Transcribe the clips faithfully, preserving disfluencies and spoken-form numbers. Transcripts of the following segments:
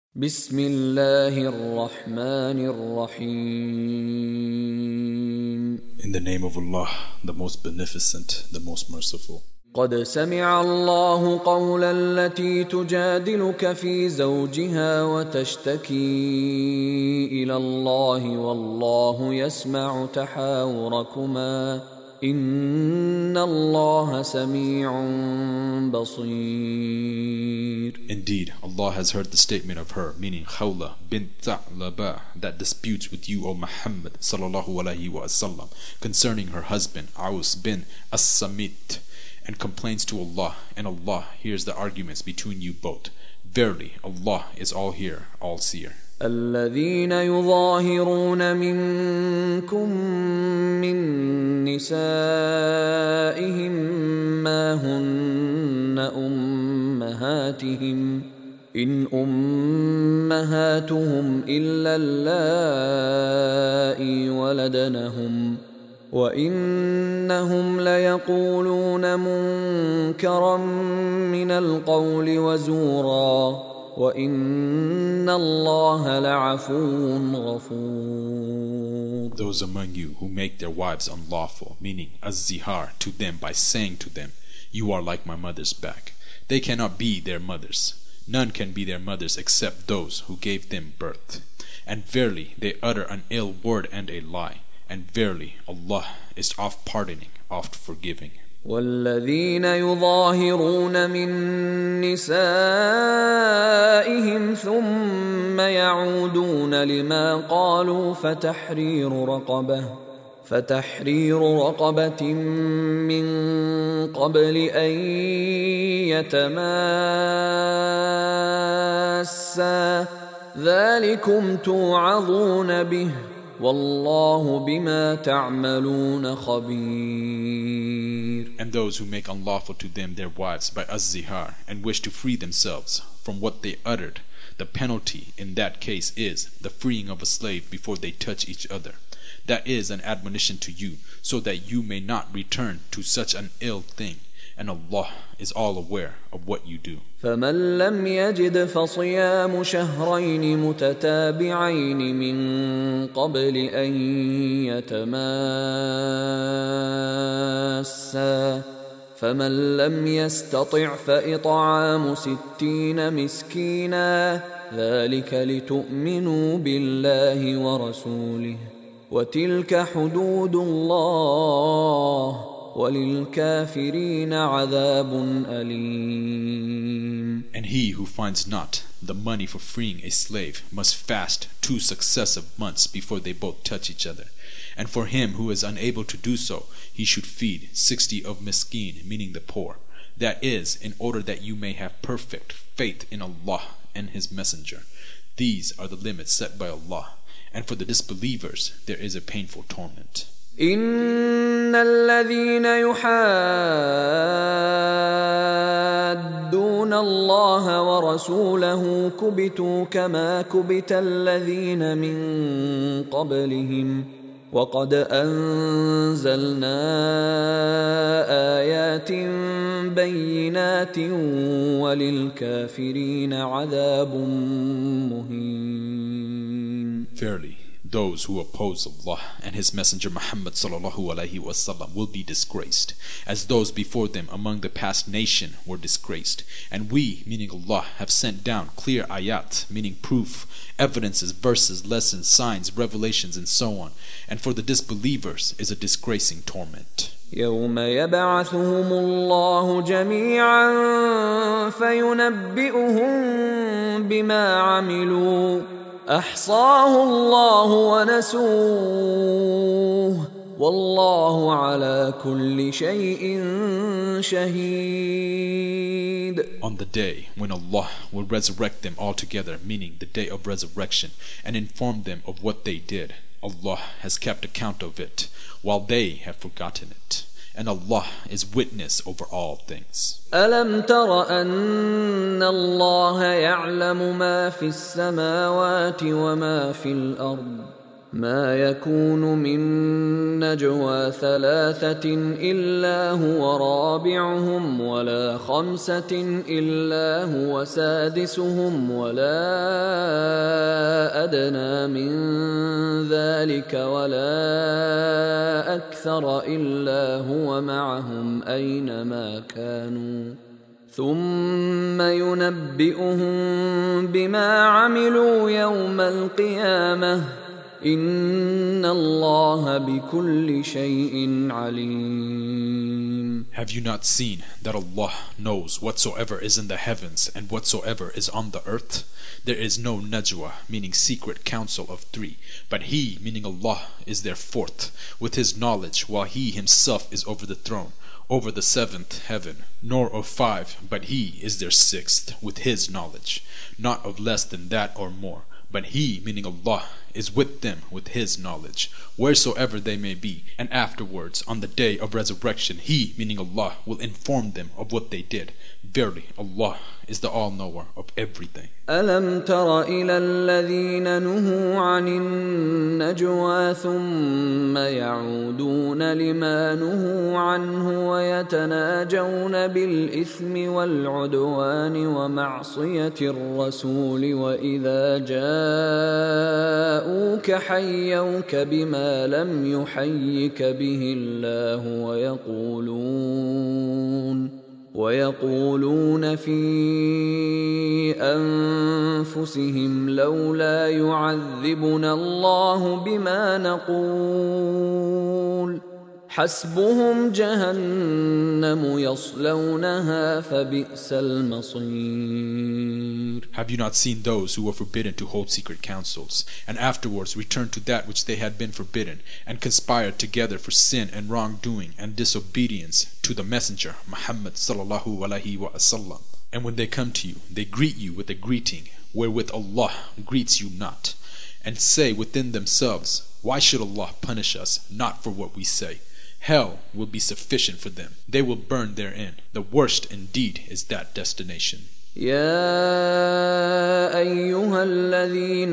بسم الله الرحمن الرحيم. In the name of Allah, the most beneficent, the most merciful. قد سمع الله قول التي تجادلك في زوجها وتشتكي إلى الله والله يسمع تحاوركما إن الله سميع بصير. Indeed, Allah has heard the statement of her, meaning Khawla bint Tha'laba, that disputes with you, O Muhammad sallallahu alaihi wasallam, concerning her husband Aus bin As-Samit, and complains to Allah, and Allah hears the arguments between you both. Verily, Allah is all hearer, all seer. الذين يظاهرون منكم من نسائهم ما هن أمهاتهم إن أمهاتهم إلا اللائي ولدنهم وإنهم ليقولون منكرا من القول وزورا وَإِنَّ اللَّهَ لَعَفُوٌّ غَفُورٌ. Those among you who make their wives unlawful, meaning az-zihar, to them by saying to them, you are like my mother's back. They cannot be their mothers. None can be their mothers except those who gave them birth. And verily they utter an ill word and a lie. And verily Allah is oft pardoning, oft forgiving. والذين يظاهرون من نسائهم ثم يعودون لما قالوا فتحرير رقبة فتحرير رقبة من قبل أن يتماسا ذلكم توعظون به والله بما تعملون خبير. And those who make unlawful to them their wives by az-zihar and wish to free themselves from what they uttered, the penalty in that case is the freeing of a slave before they touch each other. That is an admonition to you, so that you may not return to such an ill thing, and Allah is all aware of what you do. فمن لم يجد فصيام شهرين متتابعين من قبل أن يتماسا فمن لم يستطع فإطعام ستين مسكينا ذلك لتؤمنوا بالله ورسوله وتلك حدود الله وَلِلْكَافِرِينَ عَذَابٌ أَلِيمٌ. And he who finds not the money for freeing a slave must fast two successive months before they both touch each other. And for him who is unable to do so, he should feed sixty of miskin, meaning the poor. That is, in order that you may have perfect faith in Allah and His Messenger. These are the limits set by Allah. And for the disbelievers, there is a painful torment. إن الذين يحادون الله ورسوله كبتوا كما كبت الذين من قبلهم وقد أنزلنا آيات بينات وللكافرين عذاب مهين. Verily, those who oppose Allah and His Messenger Muhammad sallallahu alaihi wasallam will be disgraced, as those before them among the past nation were disgraced. And we, meaning Allah, have sent down clear ayat, meaning proof, evidences, verses, lessons, signs, revelations, and so on. And for the disbelievers is a disgracing torment. يوم يبعثهم الله جميعا فينبئهم بما عملوا أحصاه الله ونسوه والله على كل شيء شهيد. On the day when Allah will resurrect them all together, meaning the day of resurrection, and inform them of what they did, Allah has kept account of it, while they have forgotten it. And Allah is witness over all things. ألم تر أن الله يعلم ما في السماوات وما في الأرض ما يكون من نجوى ثلاثة إلا هو رابعهم ولا خمسة إلا هو سادسهم ولا أدنى من ذلك ولا أكثر إلا هو معهم أينما كانوا ثم ينبئهم بما عملوا يوم القيامة إن الله بكل شيء عليم. Have you not seen that Allah knows whatsoever is in the heavens and whatsoever is on the earth? There is no najwa, meaning secret counsel of three, but He, meaning Allah, is their fourth, with His knowledge, while He Himself is over the throne, over the seventh heaven, nor of five, but He is their sixth, with His knowledge, not of less than that or more. But He, meaning Allah, is with them with His knowledge, wheresoever they may be, and afterwards, on the day of resurrection, He, meaning Allah, will inform them of what they did. Verily, Allah is the all-knower of everything. ألم تر إلى الذين نهوا عن النجوى ثم يعودون لما نهوا عنه ويتناجون بالإثم والعدوان ومعصية الرسول وإذا جاءوك حيوك بما لم يحيك به الله ويقولون ويقولون في أنفسهم لولا يعذبنا الله بما نقول حسبهم جهنم يصلونها فبئس المصير. Have you not seen those who were forbidden to hold secret councils, and afterwards returned to that which they had been forbidden, and conspired together for sin and wrongdoing and disobedience to the Messenger Muhammad sallallahu alaihi wasallam? And when they come to you, they greet you with a greeting wherewith Allah greets you not, and say within themselves, why should Allah punish us not for what we say? Hell will be sufficient for them. They will burn therein. The worst indeed is that destination. يا أيها الذين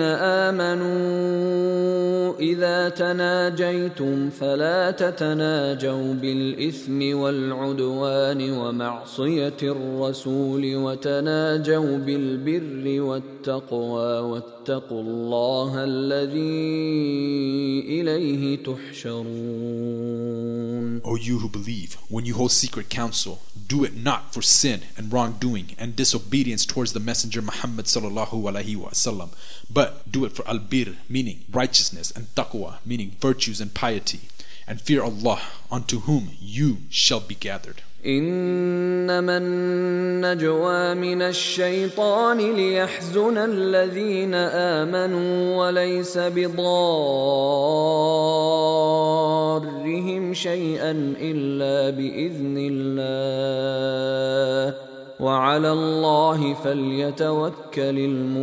آمنوا إذا تناجيتم فلا تتناجوا بالإثم والعدوان ومعصية الرسول وتناجوا بالبر والتقوى واتقوا الله الذي إليه تحشرون. O you who believe, when you hold secret counsel, do it not for sin and wrongdoing and disobedience towards the Messenger Muhammad sallallahu alaihi wasallam, but do it for albir, meaning righteousness, and taqwa, meaning virtues and piety, and fear Allah, unto whom you shall be gathered. إنما النجوى من الشيطان ليحزن الذين آمنوا وليس بضارهم شيئا إلا بإذن الله وعلى الله فليتوكل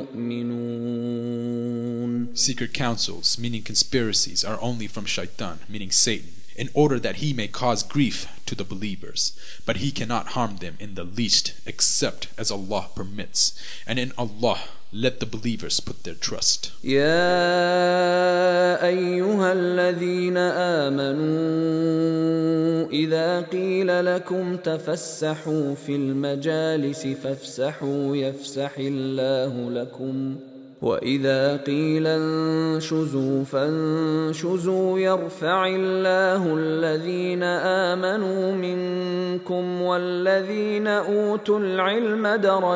المؤمنون. Secret counsels, meaning conspiracies, are only from shaitan, meaning Satan, in order that he may cause grief to the believers, but he cannot harm them in the least except as Allah permits, and in Allah let the believers put their trust. يا أيها الذين آمنوا إذا قيل لكم تفسحوا في المجالس فافسحوا يفسح الله لكم وإذا قيل انشزوا فانشزوا يرفع الله الذين آمنوا منكم والذين أوتوا العلم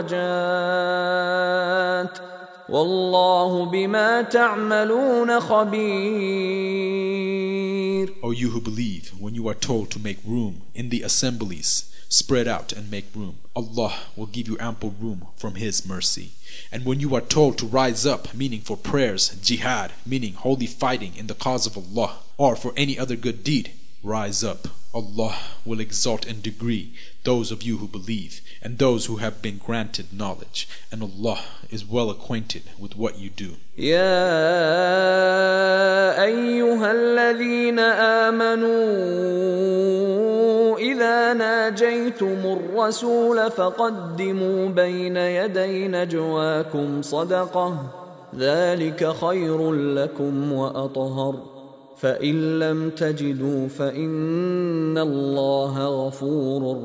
درجات والله بما تعملون خبير. O you who believe, when you are told to make room in the assemblies, spread out and make room. Allah will give you ample room from His mercy. And when you are told to rise up, meaning for prayers, jihad, meaning holy fighting in the cause of Allah, or for any other good deed, rise up. Allah will exalt in degree those of you who believe and those who have been granted knowledge, and Allah is well acquainted with what you do. يا أيها الذين آمنوا إذا ناجيتم الرسول فقدموا بين يدي نجواكم صدقة ذلك خير لكم وأطهر فإن لم تجدوا فإن الله غفور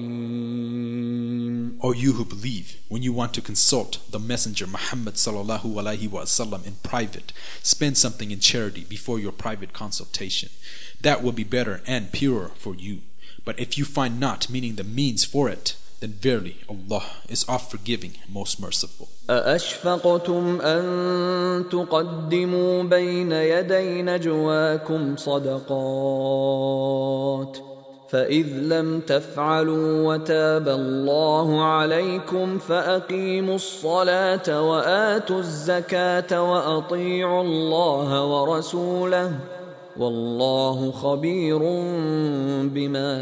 رحيم. O you who believe, when you want to consult the Messenger Muhammad sallallahu alaihi wasallam in private, spend something in charity before your private consultation. That will be better and purer for you. But if you find not, meaning the means for it, then verily Allah is oft forgiving, most merciful. أأشفقتم أن تقدموا بين يدي نجواكم صدقات فإذ لم تفعلوا وتاب الله عليكم فأقيموا الصلاة وآتوا الزكاة وأطيعوا الله ورسوله والله خبير بما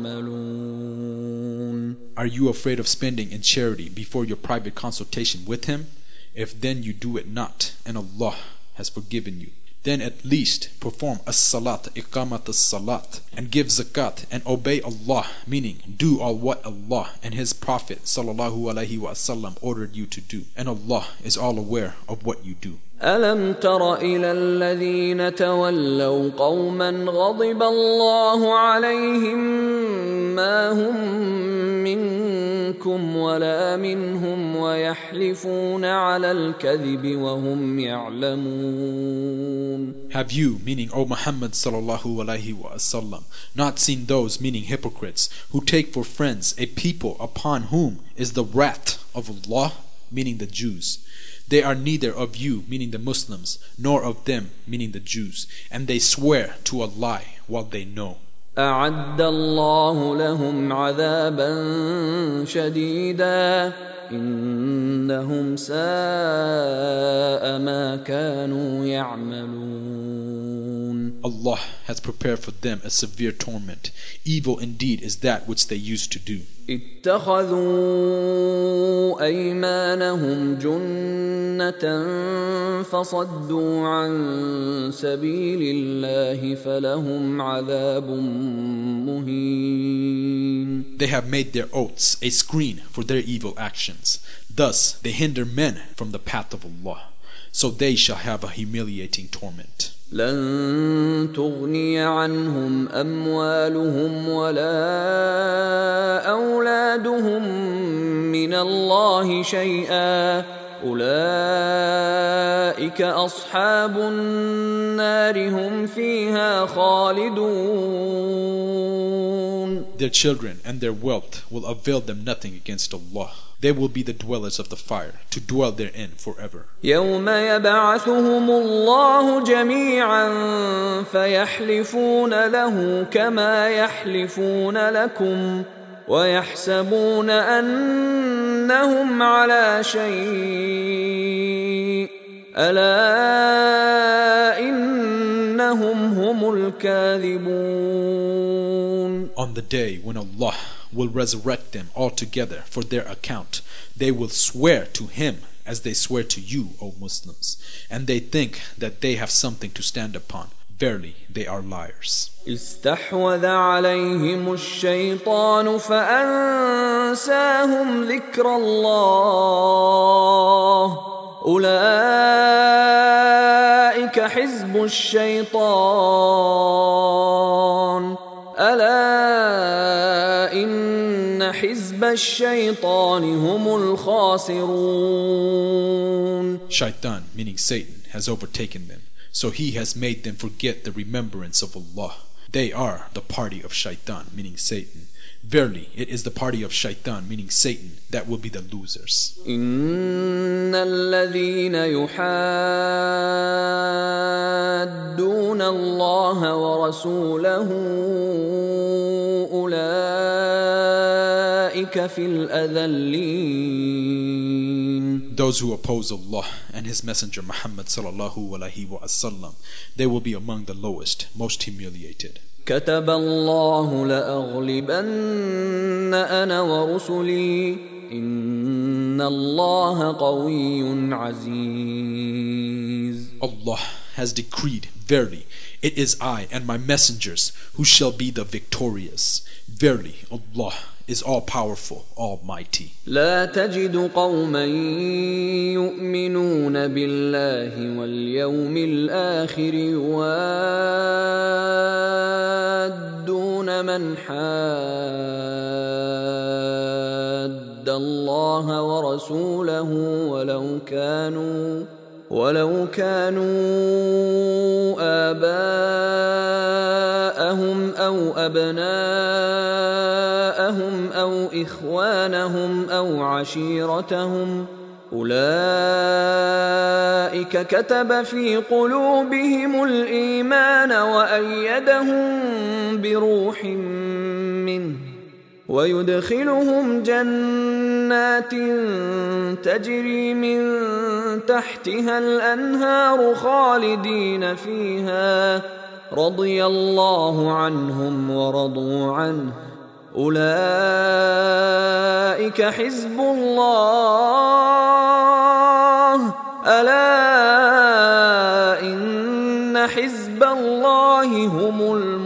تعملون. Are you afraid of spending in charity before your private consultation with him? If then you do it not, and Allah has forgiven you, then at least perform as-salat, iqamat as-salat, and give zakat, and obey Allah, meaning do all what Allah and His Prophet sallallahu alaihi wasallam ordered you to do, and Allah is all aware of what you do. ألم تر إلى الذين تولوا قوما غضب الله عليهم ما هم منكم ولا منهم ويحلفون على الكذب وهم يعلمون. Have you, meaning O Muhammad sallallahu alaihi wasallam, not seen those, meaning hypocrites, who take for friends a people upon whom is the wrath of Allah, meaning the Jews? They are neither of you, meaning the Muslims, nor of them, meaning the Jews, and they swear to a lie while they know. أعد الله لهم عذابا شديدا إنهم ساء ما كانوا يعملون. Allah has prepared for them a severe torment. Evil indeed is that which they used to do. اتخذوا أيمانهم جنة فصدوا عن سبيل الله فلهم عذاب مهين. They have made their oaths a screen for their evil actions. Thus they hinder men from the path of Allah. So they shall have a humiliating torment. لن تغني عنهم أموالهم ولا أولادهم من الله شيئا أولئك أصحاب النار هم فيها خالدون. Their children and their wealth will avail them nothing against Allah. They will be the dwellers of the fire, to dwell therein forever. يوم يبعثهم الله جميعا فيحلفون له كما يحلفون لكم ويحسبون أنهم على شيء ألا إنهم هم الكاذبون. On the day when Allah will resurrect them all together for their account, they will swear to Him as they swear to you, O Muslims, and they think that they have something to stand upon. Verily, they are liars. استحوذ عليهم الشيطان فأنساهم ذكر الله أولئك حزب الشيطان ألا إن حزب الشيطان هم الخاسرون. Shaitan, meaning Satan, has overtaken them, so he has made them forget the remembrance of Allah. They are the party of Shaitan, meaning Satan. Verily, it is the party of Shaitan, meaning Satan, that will be the losers. إن الذين يحادون الله ورسوله أولئك في الأذلين. Those who oppose Allah and His Messenger Muhammad sallallahu alaihi wasallam, they will be among the lowest, most humiliated. كتب الله لأغلبن أنا ورسلي إن الله قوي عزيز. Allah has decreed, verily, it is I and my messengers who shall be the victorious. Verily, Allah is all-powerful, almighty. لا تجد قوما يؤمنون بالله واليوم الآخر يوادون من حاد الله ورسوله ولو كانوا ولو كانوا آباءهم أو أبناءهم أو إخوانهم أو عشيرتهم أولئك كتب في قلوبهم الإيمان وأيدهم بروح منه ويدخلهم جنات تجري من تحتها الأنهار خالدين فيها رضي الله عنهم ورضوا عنه أولئك حزب الله ألا إن حزب الله هم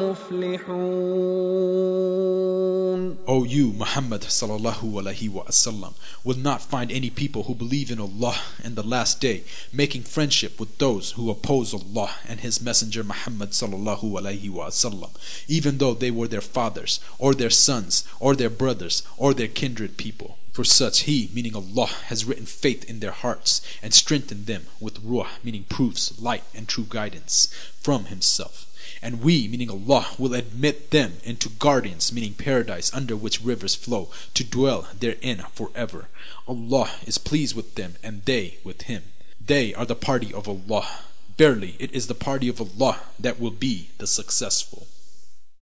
المفلحون. O you, Muhammad sallallahu alaihi wasallam, will not find any people who believe in Allah and the last day making friendship with those who oppose Allah and His Messenger Muhammad sallallahu alaihi wasallam, even though they were their fathers, or their sons, or their brothers, or their kindred people. For such He, meaning Allah, has written faith in their hearts and strengthened them with ruh, meaning proofs, light and true guidance from Himself. And we, meaning Allah, will admit them into gardens, meaning paradise, under which rivers flow, to dwell therein forever. Allah is pleased with them, and they with Him. They are the party of Allah. Verily, it is the party of Allah that will be the successful.